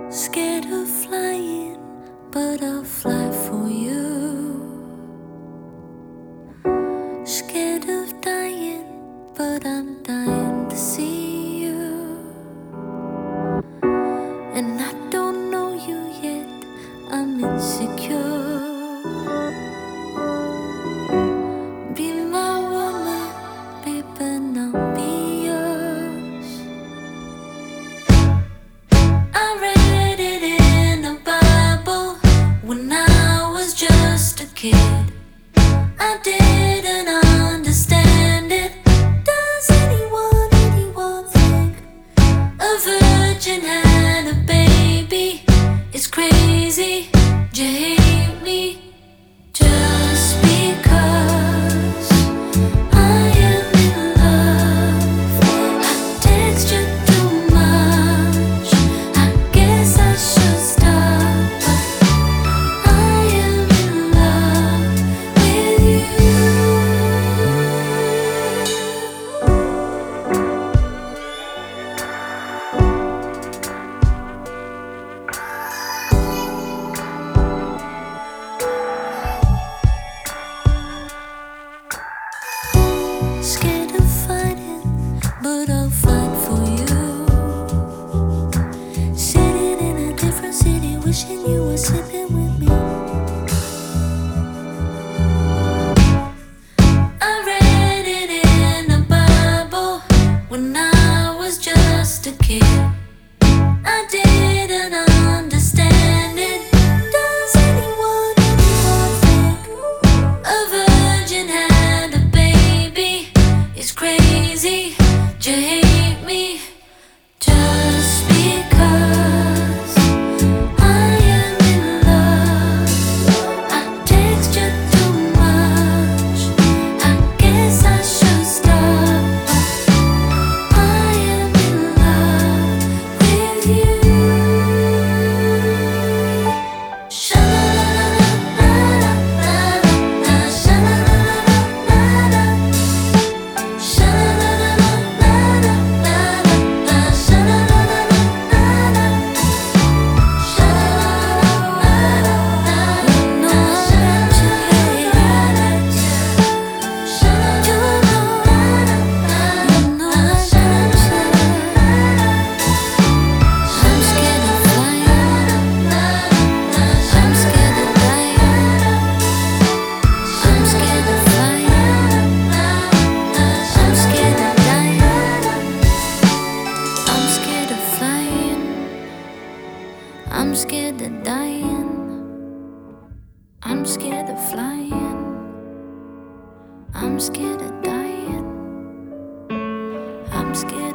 Scared of flying, but I'll fly for you. Scared of dying, but I'm dying to see you. And I don't know you yet, I'm insecure. Be my woman, babe, and I'll be yours. I read it in a Bible when I was just a kid. I didn't understand it. Does anyone think a virgin had a baby? It's crazy. Do you hate me? Just because I am in love. I text you too much. I guess I should stop. But I am in love with you. Scared of fighting, but I'll fight for you. Sitting in a different city, wishing you were sitting with me. I read it in a Bible when I was just a kid. I didn't understand it. Does anyone think a virgin had a baby? It's crazy. Do you hate me? Just because I am in love. I text you too much. I guess I should stop. I am in love with you. Sha-la-la-la-la-la-la, sha-la-la-la-la-la, sha-la-la-la-la-la, sha-la-la-la-la-la, I'm scared of dying. I'm scared of flying. I'm scared of dying. I'm scared.